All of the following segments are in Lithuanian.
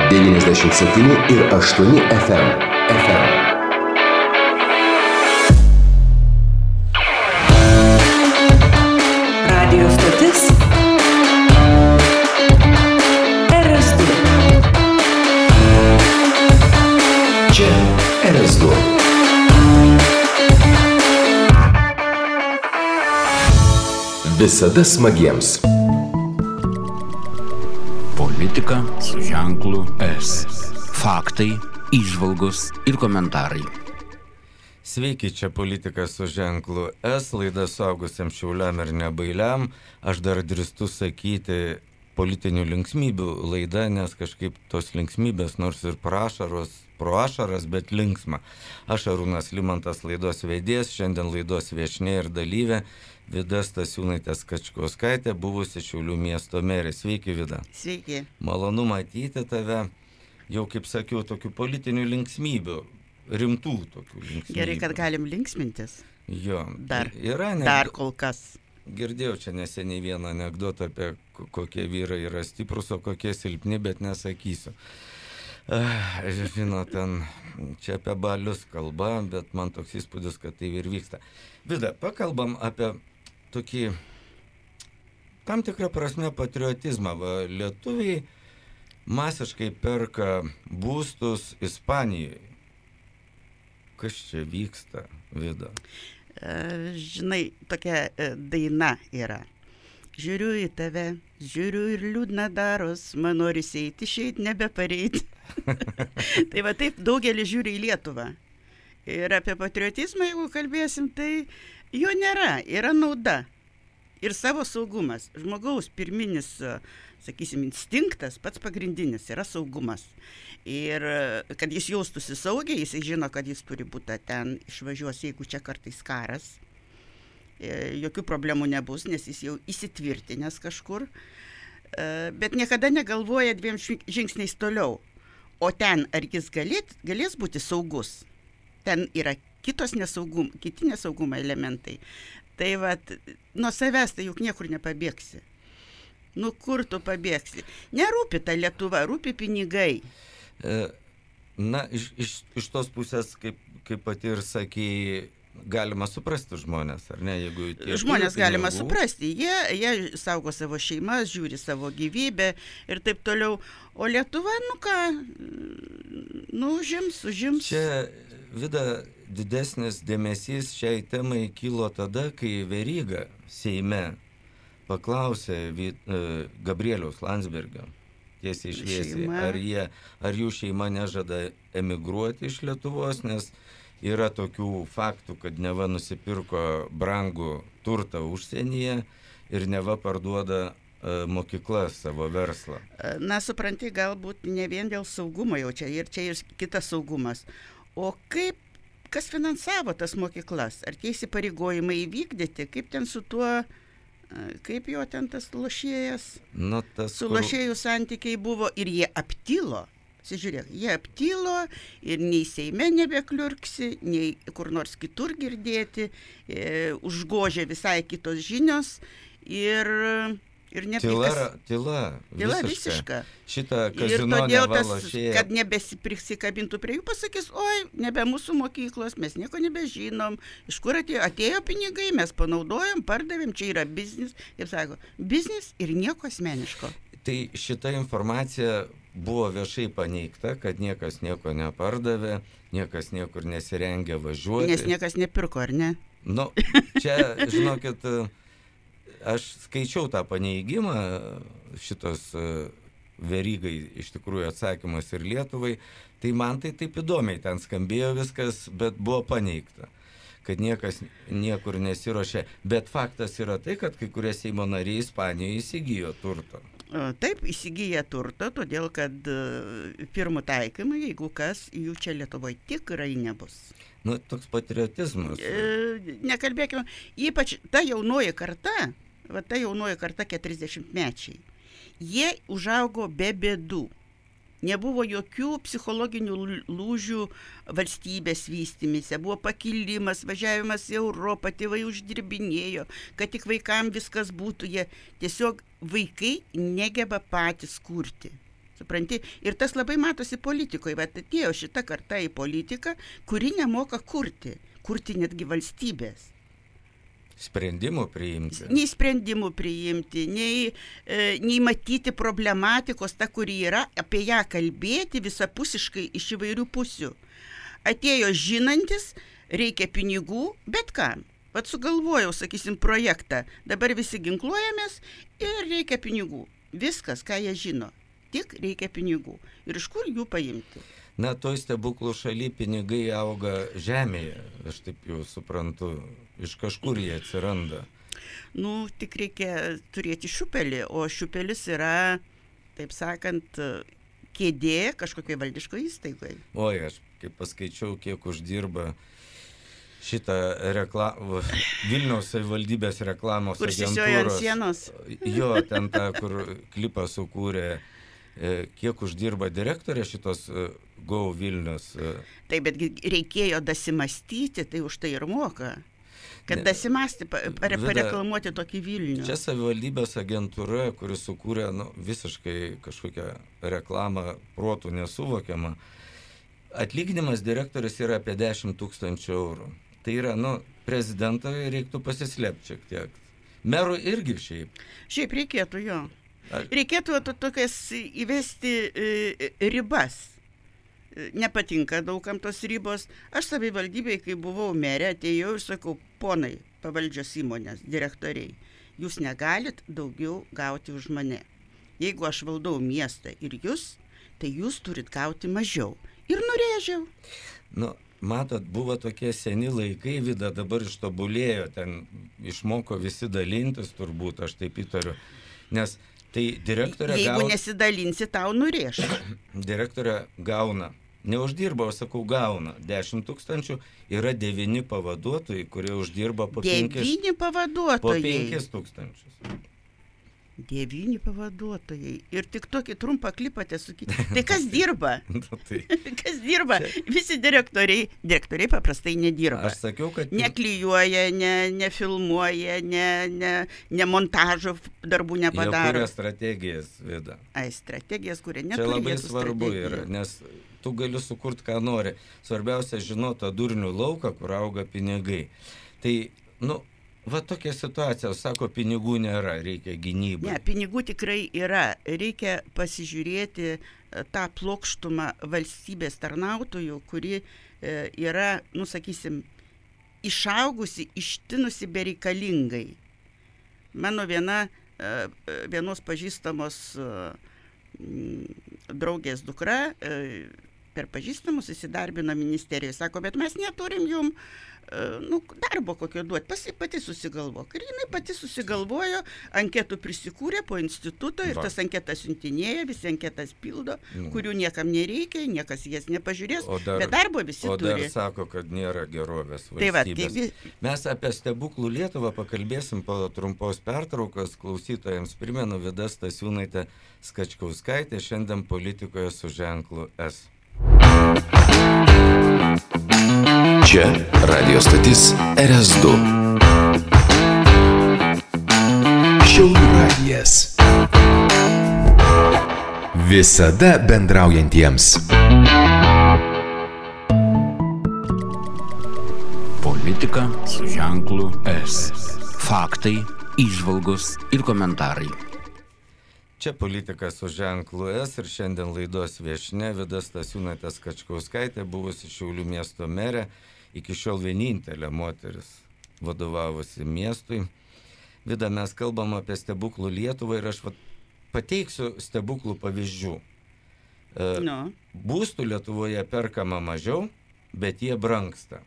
97,8 FM. Radio stotis RS2. Čia RS2. Visada smagiems. Politika su ženklu S. Faktai, įžvalgos ir komentarai. Sveiki, čia politika su ženklu S, laida suaugusiam šiauliam ir nebailiam. Aš dar drįstu sakyti politinių linksmybių laida, nes kažkaip tos linksmybės, nors ir pro ašaras, bet linksma. Aš Arūnas Limantas, laidos vedėjas, šiandien laidos viešnia ir dalyvė Vida Stasiūnaitė Skačkauskaitė, buvusi Šiaulių miesto merė. Sveiki, Vida. Sveiki. Malonu matyti tave, jau kaip sakiau, tokių politinių linksmybių, rimtų tokių linksmybių. Gerai, kad galim linksmintis. Jo. Dar kol kas. Girdėjau čia neseniai vieną anekdotą apie kokie vyrai yra stiprus, o kokie silpni, bet nesakysiu. Žinot, ten čia apie balius kalba, bet man toks įspūdis, kad tai ir vyksta. Vida, pakalbam apie tokį tam tikrą prasme patriotizmą. Lietuviai masiškai perka būstus Ispanijoje. Kas čia vyksta, Vida? Žinai, tokia daina yra. Žiūriu į tave, žiūriu ir liūdna daros, man norisi eiti, išeiti, nebepareiti. Tai va taip daugelis žiūri į Lietuvą. Ir apie patriotizmą, jeigu kalbėsim, tai jo nėra, yra nauda. Ir savo saugumas. Žmogaus pirminis, sakysim, instinktas, pats pagrindinis, yra saugumas. Ir kad jis jaustųsi saugiai, jis žino, kad jis turi būti ten, išvažiuos, jeigu čia kartais karas. Jokių problemų nebus, nes jis jau įsitvirtinęs kažkur. Bet niekada negalvoja 2 žingsniais toliau. O ten, ar jis galės būti saugus? Ten yra kiti nesaugumo elementai. Tai va, nuo savęs tai juk niekur nepabėgsi. Nu kur tu pabėgsi? Nerūpi ta Lietuva, rūpi pinigai. Na, iš tos pusės, kaip pati ir sakei, galima suprasti žmonės, ar ne? Žmonės galima suprasti. Jie saugo savo šeimas, žiūri savo gyvybę ir taip toliau. O Lietuva, užims. Čia, Vida, didesnis dėmesys šiai temai kilo tada, kai Veryga Seime paklausė Gabrieliaus Landsbergio tiesiai šviesiai, ar jų šeima nežada emigruoti iš Lietuvos, nes yra tokių faktų, kad neva nusipirko brangų turtą užsienyje ir neva parduoda mokyklas savo verslą. Na, supranti, galbūt ne vien dėl saugumo jau čia ir kitas saugumas. O kas finansavo tas mokyklas? Ar tie įsipareigojimai įvykdyti? Kaip ten su tuo, kaip jo ten tas lošėjas? Su lošėjų santykiai buvo ir jie aptilo. Žiūrėk, jie aptilo ir nei Seime nebekliurksi, nei kur nors kitur girdėti, užgožė visai kitos žinios ir Tyla visiška. Šitą kazino nevalošėja. Kad nebesikabintų prie jų, pasakys, oi, nebe mūsų mokyklos, mes nieko nebežinom, iš kur atėjo pinigai, mes panaudojom, pardavėm, čia yra biznis, kaip sako, biznis ir nieko asmeniško. Tai šita informacija buvo viešai paneigta, kad niekas nieko nepardavė, niekas niekur nesirengė važiuoti. Nes niekas nepirko, ar ne? Nu, čia, žinokit, aš skaičiau tą paneigimą, šitos Verygai iš tikrųjų atsakymas ir Lietuvai, tai man tai taip įdomiai ten skambėjo viskas, bet buvo paneigta, kad niekas niekur nesiruošė. Bet faktas yra tai, kad kai kurie Seimo nariai Ispanijoje įsigijo turto. Taip, įsigyja turto, todėl kad pirmų taikymų, jeigu kas, jų čia Lietuvoje tikrai nebus. Toks patriotizmas. Nekalbėkime, ypač ta jaunoji karta, 40-mečiai, jie užaugo be bėdų. Nebuvo jokių psichologinių lūžių valstybės vystymise, buvo pakilimas, važiavimas į Europą, tėvai uždirbinėjo, kad tik vaikam viskas būtų, jie tiesiog vaikai negeba patys kurti. Supranti? Ir tas labai matosi politikoje. Bet atėjo šita karta į politiką, kuri nemoka kurti netgi valstybės. Sprendimų priimti. Nei sprendimų priimti, nei matyti problematikos, ta, kuri yra, apie ją kalbėti visapusiškai iš įvairių pusių. Atėjo žinantis, reikia pinigų, bet kam. Vat sugalvojau, sakysim, projektą. Dabar visi ginkluojamės ir reikia pinigų. Viskas, ką jie žino. Tik reikia pinigų. Ir iš kur jų paimti? Na, toj stebuklų šaly pinigai auga žemėje, aš taip jau suprantu, iš kažkur jie atsiranda. Nu, tik reikia turėti šiupelį, o šiupelis yra, taip sakant, kėdė kažkokiai valdiško įstaigoje. Oi, aš kaip paskaičiau, kiek uždirba šitą Vilniaus savivaldybės reklamos kur agentūros. Kur sisiojo ant sienos. Jo, ten ta, kur klipą sukūrė. Kiek uždirba direktorė šitos Go Vilnius? Taip, bet reikėjo dasimastyti, tai už tai ir moka. Kad dasimasti, pareklamuoti tokį Vilnių. Čia savivaldybės agentūra, kuris sukūrė visiškai kažkokią reklamą protų nesuvokiamą. Atlyginimas direktorius yra apie 10 000 eurų. Tai yra, prezidentą reiktų pasislėpti šiek tiek. Merų irgi šiaip. Šiaip reikėtų jo. Reikėtų tokias įvesti ribas. Nepatinka daugam tos ribos. Aš savivaldybėje, kai buvau merė, atėjau ir sakau, ponai, pavaldžios įmonės, direktoriai, jūs negalit daugiau gauti už mane. Jeigu aš valdau miestą ir jūs, tai jūs turit gauti mažiau. Ir nurėžiau. Matot, buvo tokie seni laikai, Vida dabar ištobulėjo, ten išmoko visi dalintis, turbūt, aš taip įtariu. Nes tai direktorė Jeigu nesidalinsi, tau nurėš. Direktorė gauna, neuždirba, aš sakau, gauna 10 000, yra 9 pavaduotojai, kurie uždirba po 5 000. 9 pavaduotojai. Ir tik tokį trumpą klipą tiesukite. Tai kas dirba? Kas dirba? Visi direktoriai paprastai nedirba. Aš sakiau, kad neklijuoja, nefilmuoja, ne montažo darbų nepadaro. Jie kuria strategijas, Vida. Strategijas kuria. Čia labai svarbu yra, nes tu gali sukurti, ką nori. Svarbiausia žinoti tą durnių lauką, kur auga pinigai. Tai, va tokia situacija, sako, pinigų nėra, reikia gynybai. Ne, pinigų tikrai yra. Reikia pasižiūrėti tą plokštumą valstybės tarnautojų, kuri yra, sakysim, išaugusi, ištinusi bereikalingai. Mano vienos pažįstamos draugės dukra per pažįstamus įsidarbino ministerijoje. Sako, bet mes neturim jum darbo kokio duoti, pati susigalvok. Ir jinai pati susigalvojo, anketų prisikūrė po instituto ir tas anketas siuntinėja, visi anketas pildo, kurių niekam nereikia, niekas jas nepažiūrės, bet darbo visi turi. O dar sako, kad nėra gerovės valstybės. Mes apie stebuklų Lietuvą pakalbėsim po trumpos pertraukos. Klausytojams primenu, Vida Stasiūnaitė Skačkauskaitė, šiandien politikoje su ženklu S. Čia radio stotis RS2. Šiaulių radijas. Visada bendraujantiems. Politika su ženklu S. Faktai, įžvalgos ir komentarai. Čia politika su ženklu S ir šiandien laidos viešnia Vida Stasiūnaitė Skačkauskaitė, buvusi Šiaulių miesto merė, iki šiol vienintelė moteris vadovavusi miestui. Vida, mes kalbam apie stebuklų Lietuvą ir aš pateiksiu stebuklų pavyzdžių. Būstų Lietuvoje perkama mažiau, bet jie brangsta.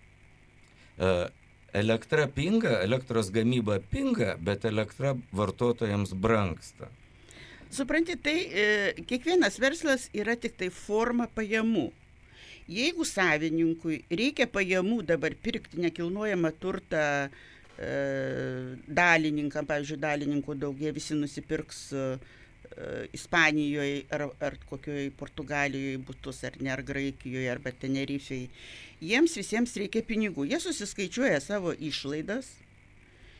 Elektra pinga, elektros gamyba pinga, bet elektra vartotojams brangsta. Supranti, tai kiekvienas verslas yra tik tai forma pajamų. Jeigu savininkui reikia pajamų dabar pirkti nekilnojamą turtą dalininkam, pavyzdžiui, dalininkų daug, jie visi nusipirks Ispanijoje ar kokioje Portugalijoje būtus, ar ne, ar Graikijoje, arba Tenerifėje. Jiems visiems reikia pinigų. Jie susiskaičiuoja savo išlaidas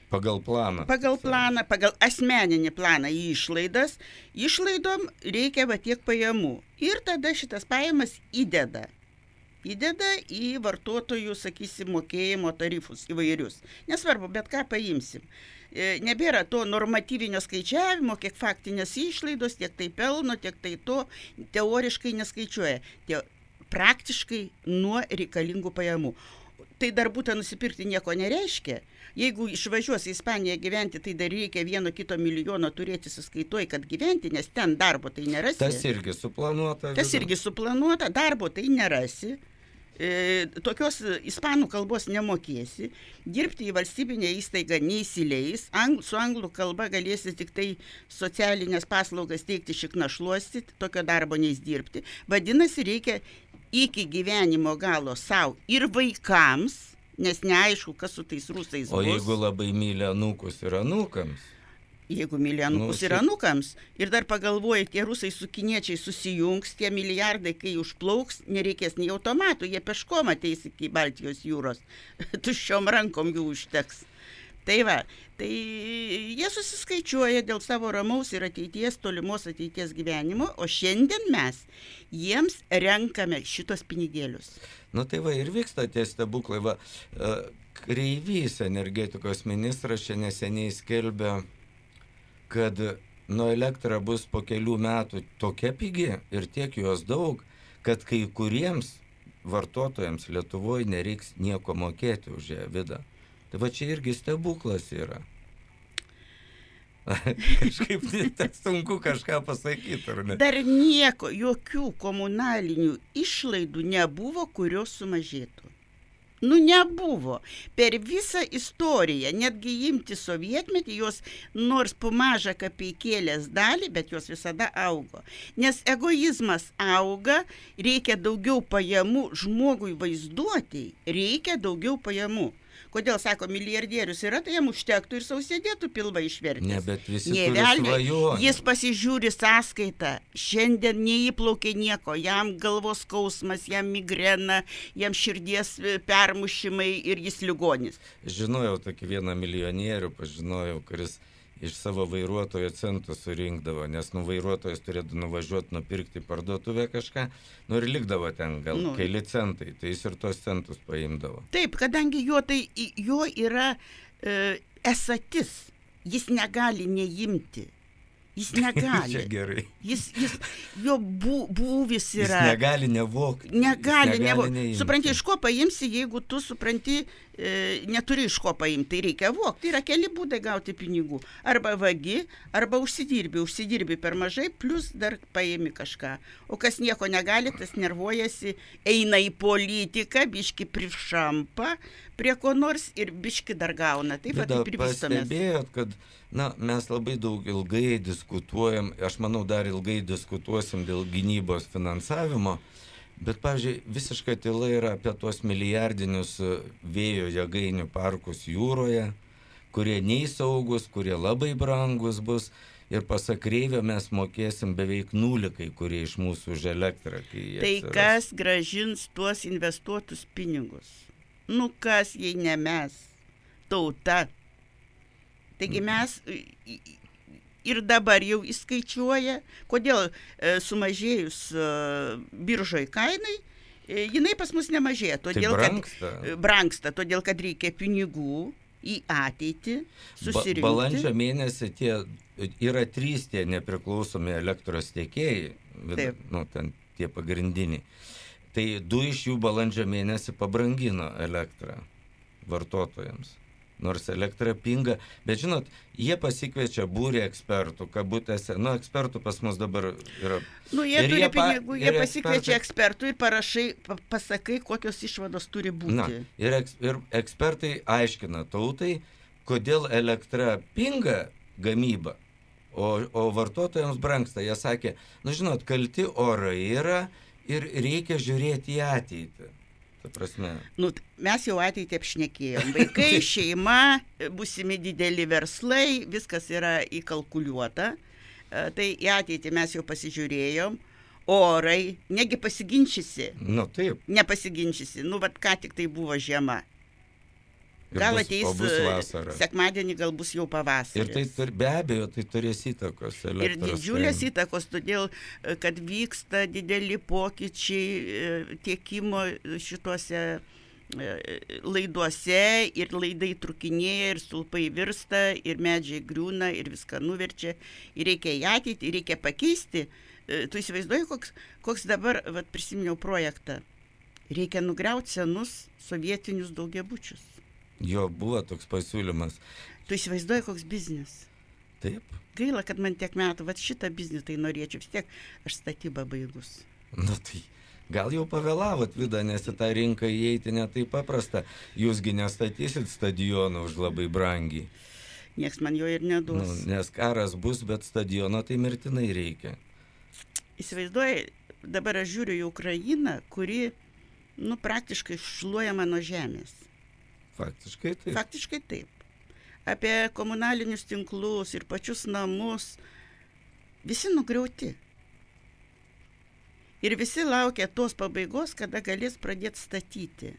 Pagal planą. Pagal planą, pagal asmeninį planą į išlaidas. Išlaidom reikia va tiek pajamų. Ir tada šitas pajamas įdeda į vartotojų, sakysim, mokėjimo tarifus įvairius. Nesvarbu, bet ką paimsim. Nebėra to normatyvinio skaičiavimo, kiek faktinės išlaidos, tiek tai pelno, tiek tai to teoriškai neskaičiuoja. Praktiškai nuo reikalingų pajamų. Tai dar būtent nusipirkti nieko nereiškia. Jeigu išvažiuosi į Ispaniją gyventi, tai dar reikia 1-2 milijono turėti sąskaitoj, kad gyventi, nes ten darbo tai nerasi. Tas irgi suplanuota. Darbo tai nerasi. Tokios ispanų kalbos nemokėsi, dirbti į valstybinę įstaigą neįsileis, su anglų kalba galėsi tik tai socialinės paslaugas teikti šiknašluosti, tokio darbo neis dirbti. Vadinasi, reikia iki gyvenimo galo savo ir vaikams, nes neaišku, kas su tais rusais bus. O jeigu labai myli anūkus ir anūkams? Jeigu myli anūkus ir anūkams. Ir dar pagalvoji, tie rusai su kiniečiai susijungs, tie milijardai, kai užplauks, nereikės nei automatų, jie peškom ateis iki Baltijos jūros. Tuščiom rankom jų užteks. Tai va, tai jie susiskaičiuoja dėl savo ramaus ir tolimos ateities gyvenimo, o šiandien mes jiems renkame šitos pinigėlius. Nu tai va, ir vyksta tie stebuklai. Va, Kreivys, energetikos ministras, čia neseniai skelbė, kad elektra bus po kelių metų tokia pigi ir tiek jos daug, kad kai kuriems vartotojams Lietuvoje nereiks nieko mokėti už ją, Vida. Tai va čia irgi stebuklas yra. Kažkaip sunku kažką pasakyti, ar ne? Dar nieko, jokių komunalinių išlaidų nebuvo, kurios sumažėtų. Nebuvo. Per visą istoriją, netgi imti sovietmetį, jos nors po mažą kapeikėlės dalį, bet jos visada augo. Nes egoizmas auga, reikia daugiau pajamų, žmogui vaizduotei reikia daugiau pajamų. Kodėl, sako, milijardierius yra, tai jam užtektų ir sau sėdėtų pilvą išvertęs. Ne, bet visi turi svajonę. Jis pasižiūri sąskaitą, šiandien neįplaukė nieko, jam galvos skausmas, jam migrena, jam širdies permušimai ir jis ligonis. Žinojau tokį vieną milijonierių, kuris iš savo vairuotojo centų surinkdavo, nes vairuotojas turėtų nuvažiuoti, nupirkti parduotuvę kažką, ir likdavo ten gal keli centai, tai jis ir tos centus paimdavo. Taip, kadangi jo yra esatis, jis negali neimti. Jis negali. Čia gerai. Jo būvis yra. Jis negali nevokti. Negali nevokti. Supranti, iš ko paimsi, jeigu tu supranti, neturi iš ko paimti, tai reikia vokti. Yra keli būdai gauti pinigų. Arba vagi, arba užsidirbi per mažai, plus dar paimi kažką. O kas nieko negali, tas nervuojasi, eina į politiką, biški prišampa prie ko nors ir biški dar gauna. Taip pat ir vystomės. Pastebėjot, kad mes labai daug ilgai diskutuojam, aš manau, dar ilgai diskutuosim dėl gynybos finansavimo, bet, pavyzdžiui, visiška tyla yra apie tuos milijardinius vėjo jėgainių parkus jūroje, kurie nei saugus, kurie labai brangus bus, ir pasak Kreivio mes mokėsim beveik nulikai, kurie iš mūsų už elektrą. Tai kas grąžins tuos investuotus pinigus? Kas, jei ne mes? Tauta. Taigi mes ir dabar jau įskaičiuoja, kodėl sumažėjus biržoj kainai, jinai pas mus nemažėja. Todėl, tai brangsta, todėl kad reikia pinigų į ateitį susirinkti. Balandžio mėnesį yra 3 tie nepriklausomi elektros tiekėjai, ten tie pagrindiniai. Tai 2 iš jų balandžio mėnesį pabrangino elektrą vartotojams. Nors elektra pinga, bet žinot, jie pasikviečia būrį ekspertų, kabutėse, ekspertų pas mus dabar yra. Jie turi pinigų, jie pasikviečia ekspertų ir pasakai, kokios išvados turi būti. Ir ekspertai aiškina tautai, kodėl elektra pinga gamyba, o vartotojams brangsta. Jie sakė, žinot, kalti orai yra ir reikia žiūrėti į ateitį. Ta prasme. Mes jau ateitį apšnekėjom. Vaikai, šeima, būsimi dideli verslai, viskas yra įkalkuliuota. Tai į ateitį mes jau pasižiūrėjom. Orai, negi pasiginčysi. Taip. Nepasiginčysi. Ką tik tai buvo žiema. Gal bus- ateis o bus vasara. sekmadienį, gal bus jau pavasaris. Ir tai be abejo, tai turės įtakos Ir elektros didžiulės kainai. įtakos, todėl, kad vyksta dideli pokyčiai tiekimo šituose laiduose ir laidai trukinėja, ir stulpai virsta, ir medžiai griūna, ir viską nuverčia. Ir reikia į ateitį, ir reikia pakeisti. Tu įsivaizduoji, koks dabar, prisiminiau projektą. Reikia nugriauti senus sovietinius daugiabučius. Jo, buvo toks pasiūlymas. Tu įsivaizduoji, koks biznis. Taip. Gaila, kad man tiek metų, šitą biznį tai norėčiau, vis tiek aš statybą baigus. Na tai gal jau pavėlavot, Vida, nes į tą rinką įeiti ne taip paprasta. Jūsgi nestatysit stadioną už labai brangiai. Nieks man jo ir neduos. Nes karas bus, bet stadiono tai mirtinai reikia. Įsivaizduoji, dabar aš žiūriu į Ukrainą, kuri, praktiškai šluojama nuo žemės. Faktiškai taip. Faktiškai taip. Apie komunalinius tinklus ir pačius namus visi nugriauti. Ir visi laukia tos pabaigos, kada galės pradėti statyti.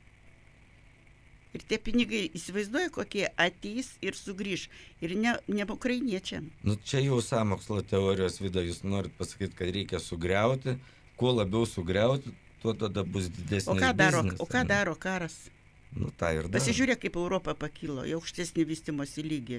Ir tie pinigai, įsivaizduoja, kokie ateis ir sugrįž. Ir ne ukrainiečiam. Čia jau sąmokslo teorijos, Vida, jūs norit pasakyti, kad reikia sugriauti. Kuo labiau sugriauti, tuo tada bus didesnis biznis. O ką daro karas? Tai ir daro. Pasižiūrėk, kaip Europa pakilo į aukštesnį vystymosi lygį.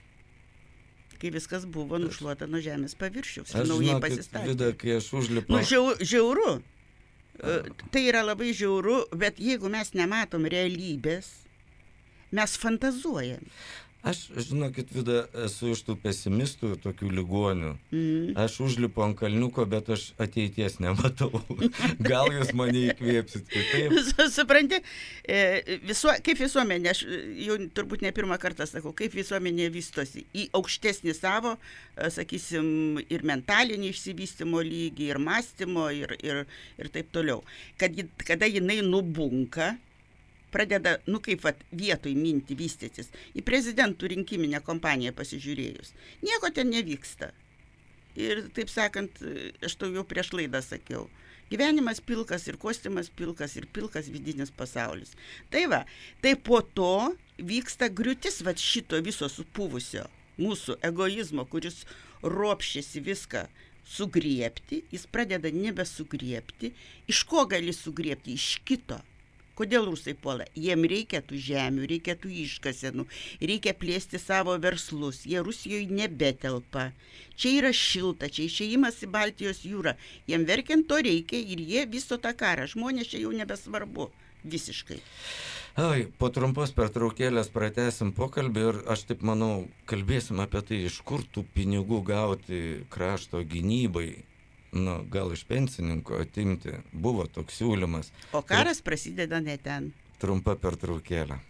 Kai viskas buvo nušluota nuo žemės paviršiaus. Aš naujai žinokit, pasistatė. Vida, kai aš užlipau... Žiauru. Tai yra labai žiauru, bet jeigu mes nematom realybės, mes fantazuojam. Aš, žinokit, Vida, esu iš tų pesimistų, tokių ligonių. Aš užlipu ant kalniuko, bet aš ateities nematau. Gal jūs mane įkvėpsit kitaip? Supranti, kaip visuomenė, aš jau turbūt ne pirmą kartą sakau, kaip visuomenė vystosi į aukštesnį savo, sakysim, ir mentalinį išsivystymo lygį, ir mąstymo, ir taip toliau. Kada jinai nubunka, pradeda, kaip vietoj minti vystytis, į prezidentų rinkiminę kompaniją pasižiūrėjus. Nieko ten nevyksta. Ir, taip sakant, aš tau jau prieš laidą sakiau, gyvenimas pilkas ir kostiumas pilkas ir pilkas vidinis pasaulis. Tai po to vyksta griūtis šito viso supuvusio mūsų egoizmo, kuris ropščiasi viską sugriebti, jis pradeda nebesugriebti. Iš ko gali sugriebti? Iš kito. Kodėl rusai puola? Jiem reikia tų žemių, reikia tų iškasenų, reikia plėsti savo verslus. Jie Rusijoje nebetelpa. Čia yra šilta, čia išėjimas į Baltijos jūrą. Jiem verkiant to reikia ir jie viso tą karą. Žmonės čia jau nebesvarbu. Visiškai. Po trumpos pertraukėlės pratęsim pokalbį ir aš taip manau, kalbėsim apie tai, iš kur tų pinigų gauti krašto gynybai. Gal iš pensininko atimti. Buvo toks siūlymas. O karas prasideda ne ten. Trumpa pertraukėlė.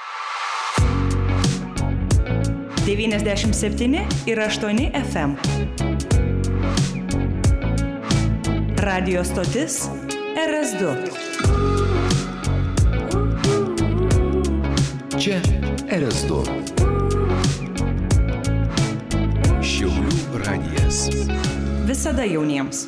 97 ir 8 FM. Radio stotis RS2. Čia RS2. Šiaulių radijas. Visada jauniems.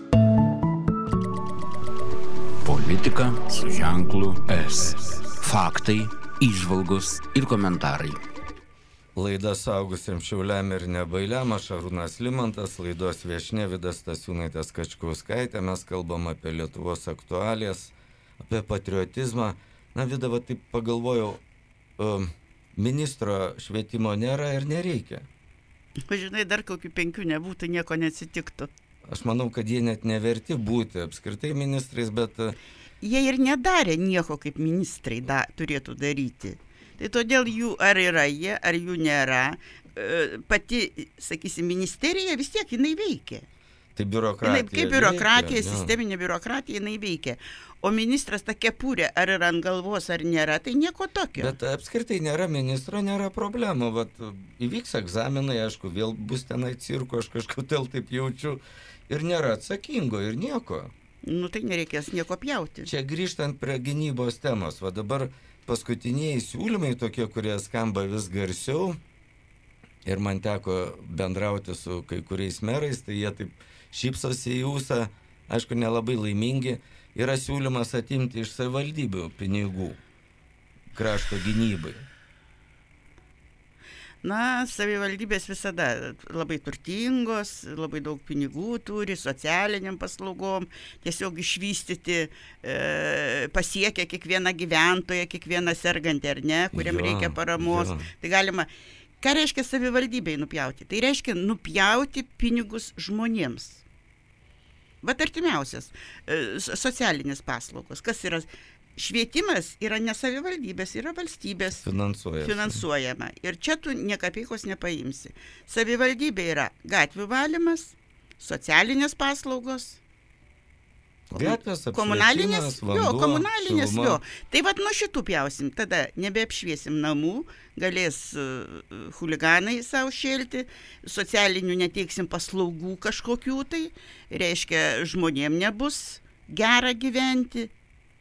Politika su ženklu S. Faktai, įžvalgos ir komentarai. Laida Suaugusiems šiauliam ir nebailiam, aš Arūnas Limantas, laidos viešnia Vida Stasiūnaitė Skačkauskaitė. Mes kalbam apie Lietuvos aktualijas, apie patriotizmą. Vida, taip pagalvojau, ministro švietimo nėra ir nereikia. Žinai, dar kokių 5 nebūtų, nieko neatsitiktų. Aš manau, kad jie net neverti būti apskritai ministrais, bet... Jie ir nedarė nieko, kaip ministrai turėtų daryti. Tai todėl jų ar yra jie, ar jų nėra. Pati, sakysim, ministerija vis tiek jinai veikia. Tai biurokratija. Kaip biurokratija, sisteminė biurokratija, jinai veikia. O ministras ta kepurė, ar yra ant galvos, ar nėra, tai nieko tokio. Bet apskritai nėra ministro, nėra problemų. Įvyks egzaminai, aišku, vėl bus tenai cirko, aš kažkodėl taip jaučiu. Ir nėra atsakingo, ir nieko. Tai nereikės nieko pjauti. Čia grįžtant prie gynybos temos. Dabar paskutiniai siūlymai tokie, kurie skamba vis garsiau. Ir man teko bendrauti su kai kuriais merais, tai jie taip šypsosi į ūsą, aišku, nelabai laimingi. Yra siūlymas atimti iš savivaldybių pinigų. krašto gynybai? Na, savivaldybės visada labai turtingos, labai daug pinigų turi, socialiniam paslaugom, tiesiog išvystyti pasiekia kiekvieną gyventoją, kiekvieną sergantį ar ne, kuriam reikia paramos. Tai galima, ką reiškia savivaldybei nupjauti? Tai reiškia nupjauti pinigus žmonėms. Vat artimiausias socialinės paslaugos. Kas yra? Švietimas yra ne savivaldybės, yra valstybės finansuojama. Ir čia tu niekapeikos nepaimsi. Savivaldybė yra gatvių valymas, socialinės paslaugos, gatvės komunalinės, vanduo, komunalinės, šiluma. Tai vat nuo šitų pjausim, tada nebeapšviesim namų, galės chuliganai savo šėlti, socialinių neteiksim paslaugų kažkokių tai, reiškia žmonėm nebus gera gyventi.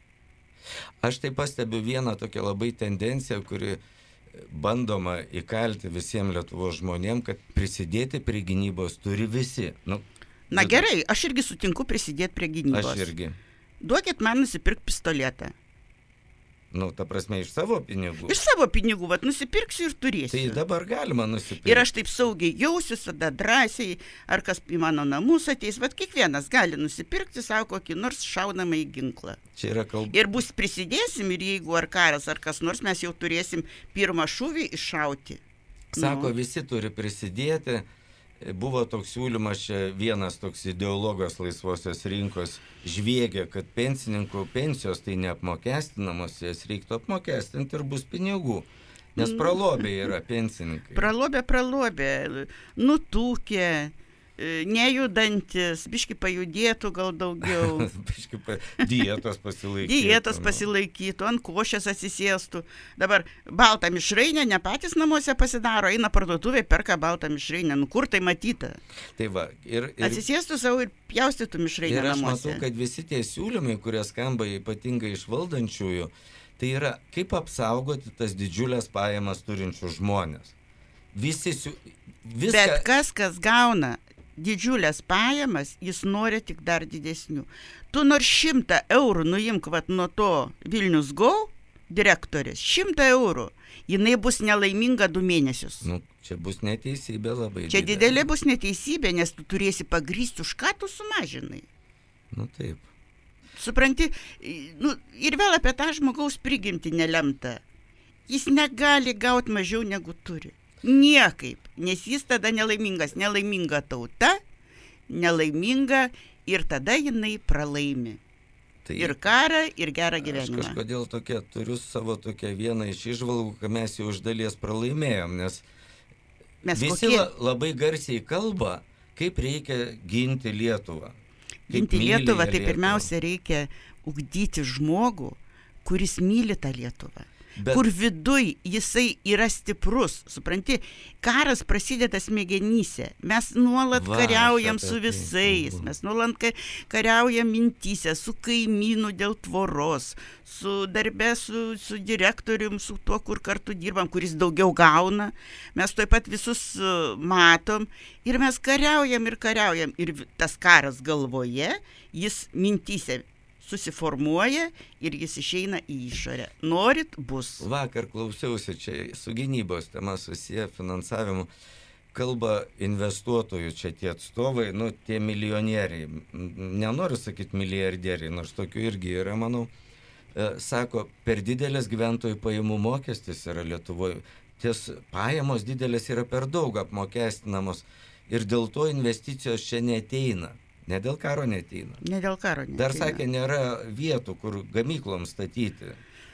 Aš tai pastebiu vieną tokią labai tendenciją, kuri bandoma įkalti visiems Lietuvos žmonėm, kad prisidėti prie gynybos turi visi. Na gerai, aš irgi sutinku prisidėti prie gynybos. Aš irgi. Duokit man nusipirkti pistoletą. Ta prasme, iš savo pinigų. Iš savo pinigų, vat nusipirksiu ir turėsiu. Tai dabar galima nusipirkti. Ir aš taip saugiai jausiu, tada drąsiai, ar kas į mano namus ateis, vat kiekvienas gali nusipirkti savo kokį nors šaunamąjį ginklą. Čia yra kalba. Ir bus prisidėsim ir jeigu ar karas, ar kas nors, mes jau turėsim pirmą šūvį iššauti. Sako, visi turi prisidėti. Buvo toks siūlymas, čia vienas toks ideologas laisvosios rinkos žviegė, kad pensininkų pensijos tai neapmokestinamos, jas reiktų apmokestinti ir bus pinigų, nes pralobė yra pensininkai. Pralobė, nutūkė, nejudantis, biški pajudėtų gal daugiau. Biški dietos pasilaikytų. Ant košės atsisėstų. Dabar baltą mišrainę ne patys namuose pasidaro, eina parduotuvė, perka baltą mišrainę. Kur tai matyta? Tai va, ir atsisėstų savo ir pjaustytų mišrainę namuose. Ir aš matau, kad visi tie siūlymai, kurie skamba ypatingai iš valdančiųjų, tai yra kaip apsaugoti tas didžiulės pajamas turinčių žmonės. Bet kas gauna didžiulės pajamas, jis nori tik dar didesnių. Tu nors 100 eurų nuimk nuo to Vilnius Go direktorės, 100 eurų, jinai bus nelaiminga 2 mėnesius. Čia bus neteisybė labai. Čia didelė bus neteisybė, nes tu turėsi pagrysti, už ką tu sumažinai. Taip. Supranti, ir vėl apie tą žmogaus prigimtį nelemta. Jis negali gauti mažiau negu turi. Niekaip, nes jis tada nelaimingas, nelaiminga tauta, nelaiminga ir tada jinai pralaimi. Ir karą, ir gerą gyvenimą. Aš kažkodėl turiu savo tokią vieną iš įžvalgų, kad mes jau iš dalies pralaimėjom, nes visi labai garsiai kalba, kaip reikia ginti Lietuvą. Ginti Lietuvą, tai pirmiausia reikia ugdyti žmogų, kuris myli tą Lietuvą. Kur viduj jisai yra stiprus, supranti, karas prasideda smegenyse, mes nuolat kariaujam su visais, mes nuolat kariaujam mintyse, su kaimynu dėl tvoros, su darbe, su direktorium, su tuo, kur kartu dirbam, kuris daugiau gauna, mes taip pat visus matom ir mes kariaujam ir tas karas galvoje, jis mintyse susiformuoja ir jis išeina į išorę. Norit, bus. Vakar klausiausi čia su gynybos tema susiję finansavimu. Kalba investuotojų čia tie atstovai, tie milijonieriai. Nenoriu sakyti milijardieriai, nors tokių irgi yra, manau. Sako, per didelis gyventojų pajamų mokestis yra Lietuvoje. Ties pajamos didelės yra per daug apmokestinamos ir dėl to investicijos čia neateina. Ne dėl karo neateina. Dar sakė, nėra vietų, kur gamyklom statyti.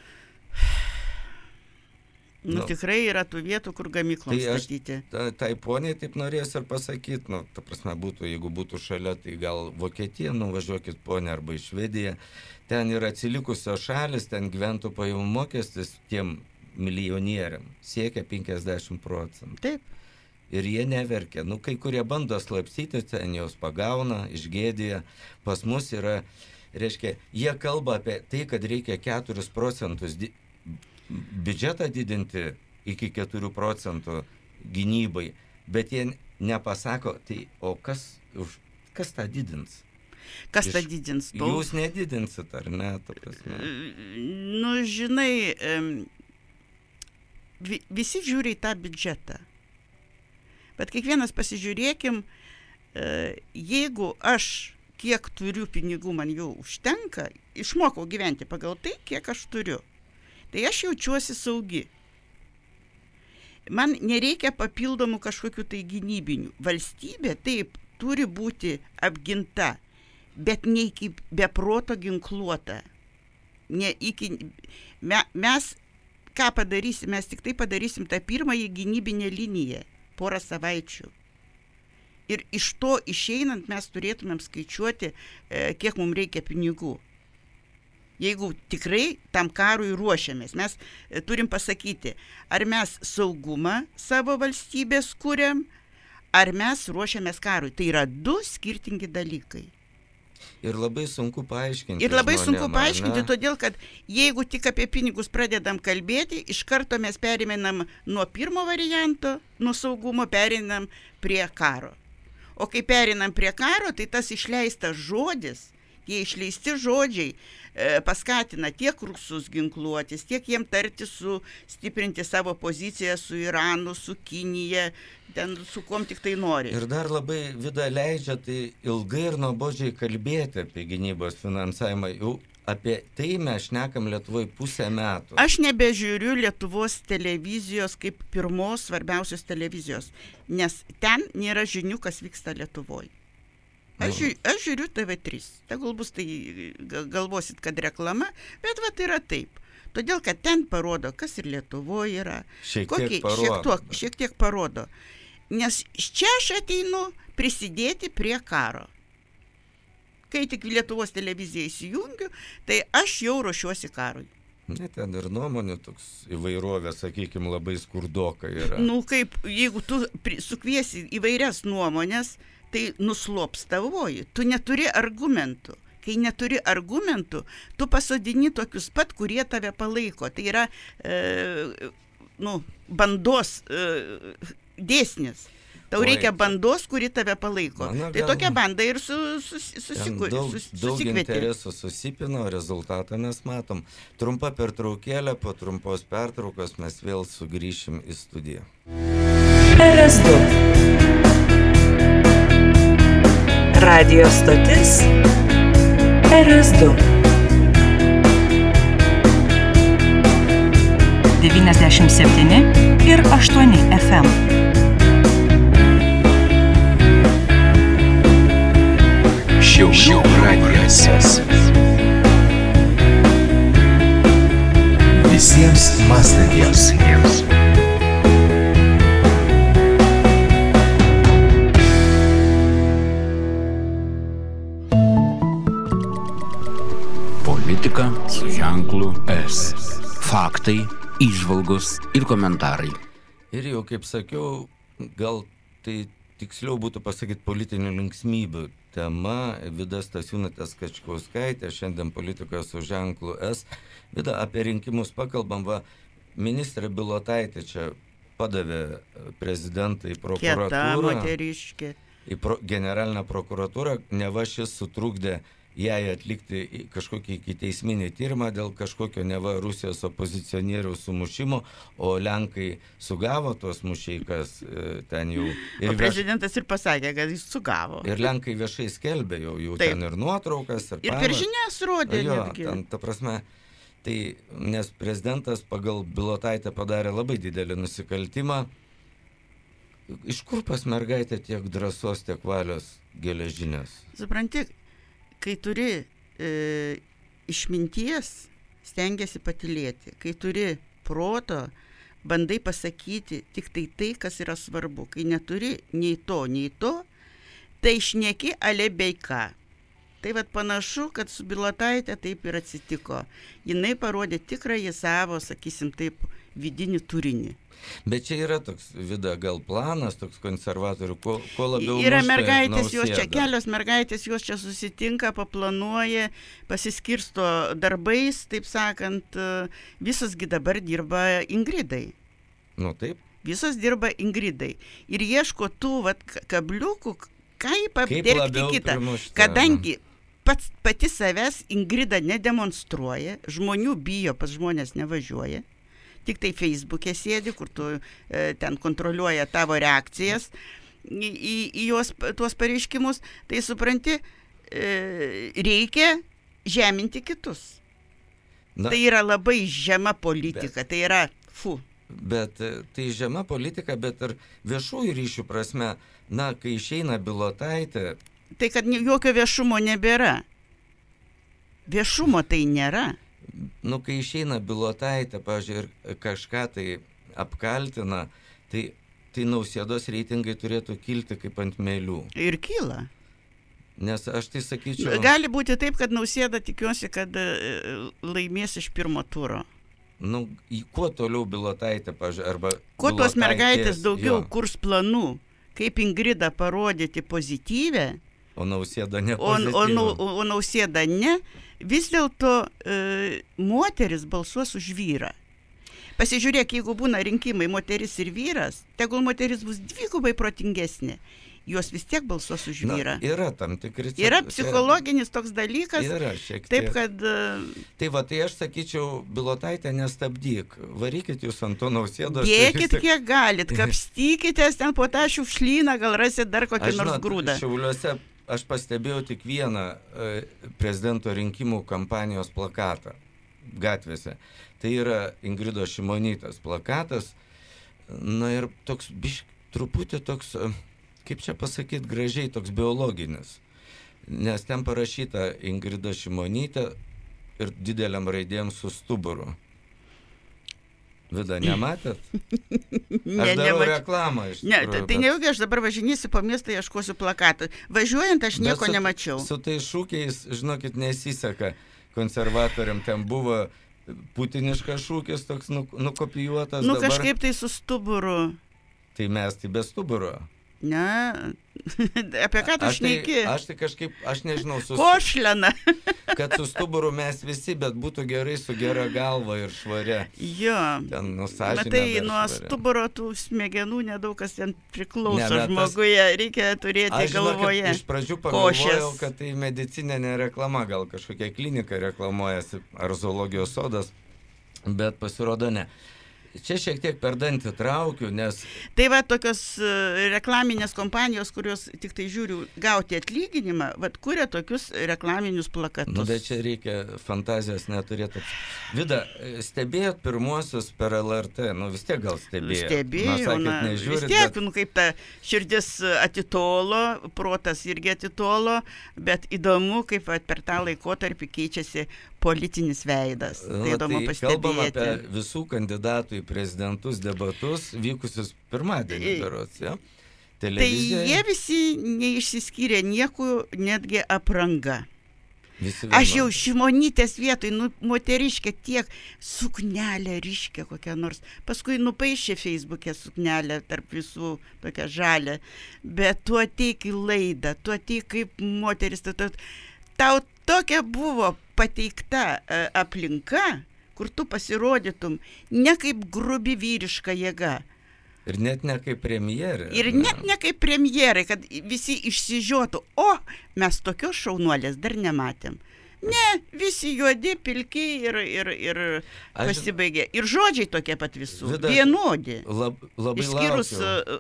Tikrai yra tų vietų, kur gamyklom statyti. Tai poniai taip norės ir pasakyti, ta prasme būtų, jeigu būtų šalia, tai gal Vokietija, nuvažiuokit ponė arba į Švediją. Ten yra atsilikusios šalis, ten gyventojų pajamų mokestis tiem milijonieriam siekia 50%. Taip. Ir jie neverkia. Kai kurie bando slapstyti, ten jos pagauna, išgėdėja. Pas mus yra, reiškia, jie kalba apie tai, kad reikia 4% biudžetą didinti iki 4% gynybai, bet jie nepasako, tai o kas tą didins? Kas tą didins? Jūs nedidinsit, ar ne? Žinai, visi žiūri į tą biudžetą. Bet kiekvienas pasižiūrėkim, jeigu aš kiek turiu pinigų, man jau užtenka, išmokau gyventi pagal tai, kiek aš turiu. Tai aš jaučiuosi saugi. Man nereikia papildomų kažkokių tai gynybinių. Valstybė taip turi būti apginta, bet ne iki beproto ginkluota. Mes ką padarysim? Mes tik tai padarysim tą pirmąjį gynybinę liniją porą savaičių. Ir iš to išeinant mes turėtumėm skaičiuoti, kiek mums reikia pinigų. Jeigu tikrai tam karui ruošiamės, mes turim pasakyti, ar mes saugumą savo valstybės kuriam, ar mes ruošiamės karui. Tai yra 2 skirtingi dalykai. Ir labai sunku paaiškinti. Todėl kad jeigu tik apie pinigus pradedam kalbėti, iš karto mes pereinam nuo pirmo varianto, nuo saugumo, pereinam prie karo. O kai pereinam prie karo, tai tas išleistas žodis, tie išleisti žodžiai paskatina tiek rusus ginkluotis, tiek jiem tarti stiprinti savo poziciją su Iranu, su Kinija, ten su kuom tik tai nori. Ir dar labai Vida leidžia tai ilgai ir nuobodžiai kalbėti apie gynybos finansavimą. Jau apie tai mes šnekam Lietuvoje pusę metų. Aš nebežiūriu Lietuvos televizijos kaip pirmos svarbiausios televizijos, nes ten nėra žinių, kas vyksta Lietuvoje. Aš žiūriu TV3. Tegul bus tai, galvosit, kad reklama, bet vat yra taip. Todėl, kad ten parodo, kas ir Lietuvoje yra. Šiek tiek parodo. Nes čia aš ateinu prisidėti prie karo. Kai tik Lietuvos televiziją įsijungiu, tai aš jau ruošiuosi karui. Ne, ten ir nuomonių toks įvairovė, sakykime, labai skurdoka yra. Kaip, jeigu tu sukviesi įvairias nuomonės, tai nuslops tavoji. Tu neturi argumentų. Kai neturi argumentų, tu pasodini tokius pat, kurie tave palaiko. Tai yra bandos dėsnis. Tau reikia bandos, kuri tave palaiko. Tai tokia banda ir susikvieti. Daug interesų susipina, rezultatą mes matom. Trumpa pertraukėlė, po trumpos pertraukos mes vėl sugrįšim į studiją. RS2. Radio stotis RS2. 97 ir 8 FM. Šiaulių radijas. Visiems mąstantiems. Politika su ženklu S. Faktai, įžvalgos ir komentarai. Ir jau, kaip sakiau, gal tai tiksliau būtų pasakyti politinių linksmybių tema. Vida Stasiūnaitė Skačkauskaitė, šiandien Politikoje su ženklu S. Vida, apie rinkimus pakalbam, ministrė Bilotaitė čia padavė prezidentą į prokuratūrą. Kieta moteriškė. Į generalinę prokuratūrą, neva šis sutrukdė jai atlikti kažkokį ikiteisminį tyrimą dėl kažkokio neva Rusijos opozicionierių sumušimo, o Lenkai sugavo tos mušeikas ten jau. O prezidentas ir pasakė, kad jis sugavo. Ir Lenkai viešai skelbė jau Taip. Ten ir nuotraukas. Ir per žinias rodė netgi. Ten, ta prasme, tai, nes prezidentas pagal Bilotaitę padarė labai didelį nusikaltimą. Iš kur pas mergaitę tiek drąsos, tiek valios geležinės? Supranti, kai turi išminties, stengiasi patylėti. Kai turi proto, bandai pasakyti tik tai, kas yra svarbu. Kai neturi nei to, tai šneki ale bei ką. Tai panašu, kad su Bilotaitė taip ir atsitiko. Jinai parodė tikrąjį savo, sakysim taip, vidinį turinį. Bet čia yra toks, Vida, gal planas, toks konservatorių, ko labiau yra mergaitės, jos čia, kelios mergaitės, jos čia susitinka, paplanuoja, pasiskirsto darbais, taip sakant, visosgi dabar dirba Ingridai. Taip. Visos dirba Ingridai. Ir ieško tų kabliukų, kaip apdergti kitą. Kadangi pati savęs Ingrida nedemonstruoja, žmonių bijo, pas žmonės nevažiuoja. tik tai Facebook'e sėdi, kur tu ten kontroliuoja tavo reakcijas į juos, tuos pareiškimus, tai supranti, reikia žeminti kitus. Tai yra labai žema politika, tai yra Bet tai žema politika, bet ir viešųjų ryšių prasme, kai išeina Bilotaitė. Tai kad jokio viešumo nebėra. Viešumo tai nėra. Kai išeina Bilotaitė, pavyzdžiui, ir kažką tai apkaltina, tai Nausėdos reitingai turėtų kilti kaip ant mėlių. Ir kyla. Nes aš tai sakyčiau... Gali būti taip, kad Nausėda tikiuosi, kad laimės iš pirmo turo. Kuo toliau Bilotaitė, pavyzdžiui, arba... Kuo tos mergaitės daugiau kurs planų, kaip Ingridą parodyti pozityvę, o Nausėda ne pozityvę. O Nausėda ne, vis dėlto moteris balsuos už vyrą. Pasižiūrėk, jeigu būna rinkimai moteris ir vyras, tegul moteris bus dvigubai protingesnė. Jos vis tiek balsuos už vyrą. Yra tam tikri... Yra psichologinis toks dalykas. Yra šiek tiek. Taip, kad... Tai aš sakyčiau, Bilotaitė nestabdyk. Varykit jūs ant to Nausėdos. Dėkit kiek galit, kapstykitės ten po tą šiukšlyną, gal rasit dar kokį nors grūdą. Šiauliuose aš pastebėjau tik vieną prezidento rinkimų kampanijos plakatą gatvėse. Tai yra Ingridos Šimonytės plakatas. Ir toks truputį toks... kaip čia pasakyti gražiai, toks biologinis. Nes ten parašyta Ingrida Šimonytė ir dideliam raidėm su stuburu. Vida, nematėt? Aš darau reklamą iš tikrųjų. Tai nejaugi aš dabar važinėsiu po miestą, ieškosiu plakatų. Važiuojant aš nieko nemačiau. Su tai šūkiais, žinokit, nesiseka konservatoriam. Ten buvo putiniškas šūkis toks nukopijuotas. Kažkaip tai su stuburu. Tai mes tai be stuburo. Ne, apie ką tu šneki? Aš tai kažkaip, aš nežinau, Košlena. Kad su stuburu mes visi, bet būtų gerai su gera galva ir švaria. Jo. Ten sąžinė. Matai, nuo stuburo tų smegenų nedaug kas ten priklauso žmoguje. Reikia turėti galvoje. Aš iš pradžių pagalvojau, kad tai medicininė reklama, gal kažkokia klinika reklamuojasi, ar zoologijos sodas, bet pasirodo ne. Čia šiek tiek per dantį traukiu, nes... Tai tokios reklaminės kompanijos, kurios tik tai žiūriu gauti atlyginimą, kuria tokius reklaminius plakatus. Bet čia reikia fantazijos neturėti. Vida, stebėjot pirmuosius per LRT? Vis tiek gal stebėjot. Stebėjau, vis tiek, kaip ta širdis atitolo, protas irgi atitolo, bet įdomu, kaip per tą laikotarpį keičiasi politinis veidas. Tai įdomu pastebėti. Kalbam apie visų kandidatų į prezidentus debatus vykusius pirmadienį berods, ja? Televizijoje. Tai jie visi neišsiskyrė nieko, netgi apranga. Aš jau Šimonytės vietoj, moteriškė tiek, suknelė ryškia kokia nors. Paskui nupaišė Facebook'e suknelę tarp visų tokią žalę. Bet tu ateik į laidą, tu ateik kaip moteris. Tau tokia buvo pateikta aplinka, kur tu pasirodytum ne kaip grubi vyriška jėga. Ir net ne kaip premjerė. Net ne kaip premjerai, kad visi išsižiotų. O, mes tokios šaunuolės dar nematėm. Ne, visi juodi, pilki ir pasibaigė. Ir žodžiai tokie pat visų. Vienodi. Labai išskyrus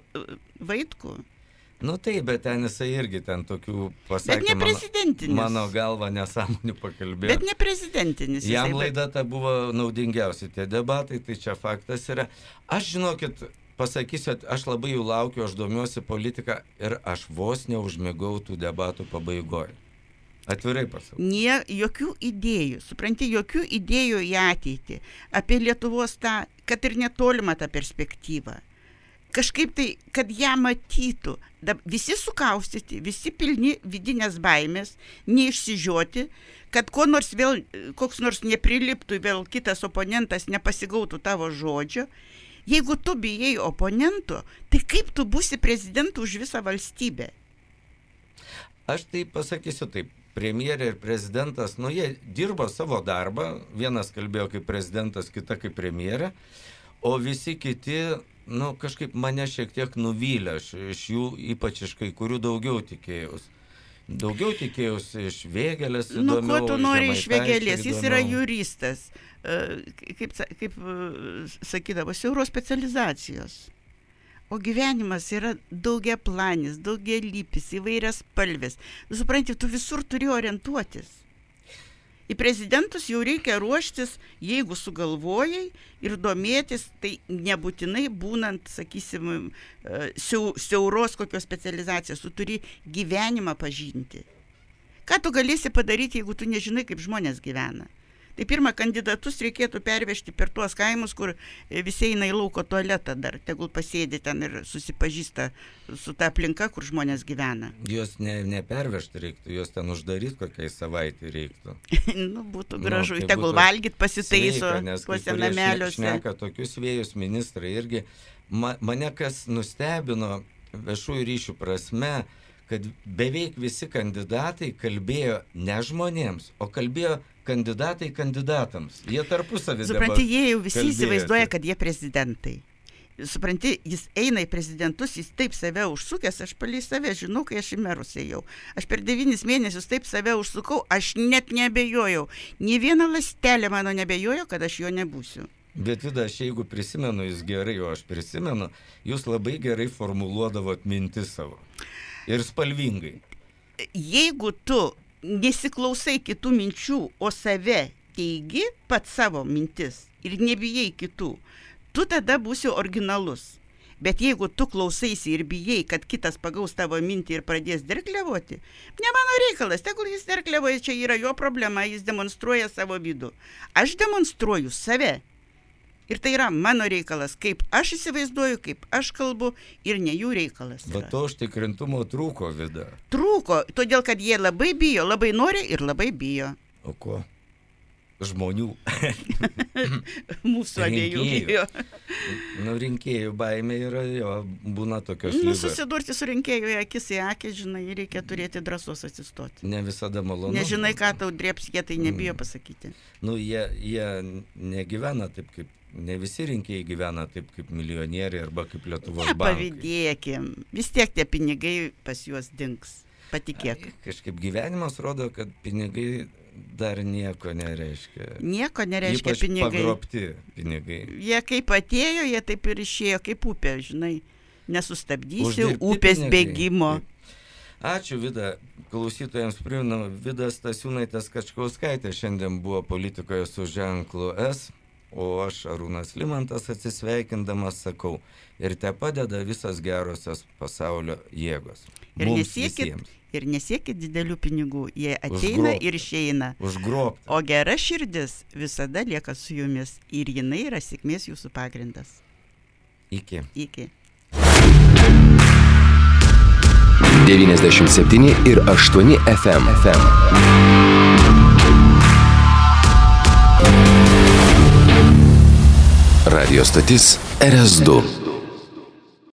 Vaitkų. Taip, bet ten jisai irgi ten tokių pasakė. Bet ne prezidentinis. Mano galva nesąmonių pakalbėjo. Bet ne prezidentinis. Jam laida ta buvo naudingiausi tie debatai, tai čia faktas yra. Aš žinokit, pasakysiu, aš labai jų laukiu, aš domiuosi politiką ir aš vos neužmigau tų debatų pabaigoje. Atvirai pasakau. Jokių idėjų, supranti, jokių idėjų į ateitį. Apie Lietuvos tą, kad ir netolimą tą perspektyvą. Kažkaip tai, kad ją matytų, visi sukaustyti, visi pilni vidinės baimės, neišsižioti, kad koks nors nepriliptų, vėl kitas oponentas nepasigautų tavo žodžio. Jeigu tu bijai oponento, tai kaip tu būsi prezidentu už visą valstybę? Aš tai pasakysiu taip, premjerė ir prezidentas, jie dirbo savo darbą, vienas kalbėjo kaip prezidentas, kita kaip premjerė, o visi kiti, kažkaip mane šiek tiek nuvylė iš jų, ypač iš kai kurių daugiau tikėjus. Daugiau tikėjausi iš Vėgėlės Nu, įdomiau. ko tu nori iš Žemaitaičio Vėgėlės? Jis yra įdomiau. juristas. Kaip sakydavo, siauros specializacijos. O gyvenimas yra daugiaplanis, daugialypis, įvairias spalvės. Tu supranti, tu visur turi orientuotis. Į prezidentus jau reikia ruoštis, jeigu sugalvojai ir domėtis, tai nebūtinai būnant, sakysim, siauros kokios specializacijos, tu turi gyvenimą pažinti. Ką tu galėsi padaryti, jeigu tu nežinai, kaip žmonės gyvena? Tai pirmą, kandidatus reikėtų pervežti per tuos kaimus, kur visi eina į lauko tualetą dar, tegul pasėdi ten ir susipažįsta su ta aplinka, kur žmonės gyvena. Juos nepervežti reiktų, juos ten uždaryti kokiai savaitį reiktų. Nu, būtų gražu, tai tegul būtų valgyt pasitaiso sveika, nes kai tuose kurie nameliuose. šneka tokius vėjus ministrai irgi. Mane kas nustebino viešųjų ryšių prasme, kad beveik visi kandidatai kalbėjo ne žmonėms, o kalbėjo kandidatai kandidatams. Jie tarpusavį Supranti, jie jau visi kalbėjosi. įsivaizduoja, kad jie prezidentai. Supranti, jis eina į prezidentus, jis taip save užsukęs, aš palei save žinau, kai aš į merus ėjau. Aš per 9 mėnesius taip save užsukau, aš net nebejojau. Nė viena ląstelė mano nebejojo, kad aš jo nebūsiu. Bet Vida, aš jeigu prisimenu jūs gerai, o aš prisimenu, jūs labai gerai formuluodavot mintis savo. Ir spalvingai. Jeigu tu nesiklausai kitų minčių, o save teigi pat savo mintis ir nebijai kitų, tu tada būsi originalus. Bet jeigu tu klausaisi ir bijai, kad kitas pagaus tavo mintį ir pradės derkliavoti, ne mano reikalas, tegul jis derkliavoja, čia yra jo problema, jis demonstruoja savo vidų. Aš demonstruoju save. Ir tai yra mano reikalas, kaip aš įsivaizduoju, kaip aš kalbu ir ne jų reikalas. Bet to užtikrintumo trūko, Vida. Trūko, todėl kad jie labai bijo, labai nori ir labai bijo. O ko? Žmonių. Mūsų abiejų Rinkėjų. bijo. Nu, rinkėjų baimė yra, jo, būna tokios Nu, ligos. susidurti su rinkėjų akis į akį, žinai, reikia turėti drąsos atsistoti. Ne visada malonu. Nežinai, ką tau drėps, jie tai nebijo pasakyti. Nu, jie negyvena taip, kaip, ne visi rinkėjai gyvena taip, kaip milijonieriai arba kaip Lietuvos bankai. Nepavydėkim, vis tiek tie pinigai pas juos dings, patikėk. Kažkaip gyvenimas rodo, kad pinigai dar nieko nereiškia. Nieko nereiškia Ypač pinigai. pagrobti pinigai. Jie kaip atėjo, jie taip ir išėjo kaip upė, žinai. Nesustabdysi Uždirbti upės pinigai. bėgimo. Taip. Ačiū, Vida. Klausytojams primenu, Vida Stasiūnaitė Skačkauskaitė šiandien buvo politikoje su ženklu S, o aš, Arūnas Limantas, atsisveikindamas sakau, ir te padeda visas gerosios pasaulio jėgos. Ir Mums nesiekit, visiems. ir nesiekit didelių pinigų, jie ateina Užgrobti. ir išeina. Užgrobti. O gera širdis visada lieka su jumis ir jinai yra sėkmės jūsų pagrindas. Iki. Iki. 97,8 FM. Radio stotis RS2.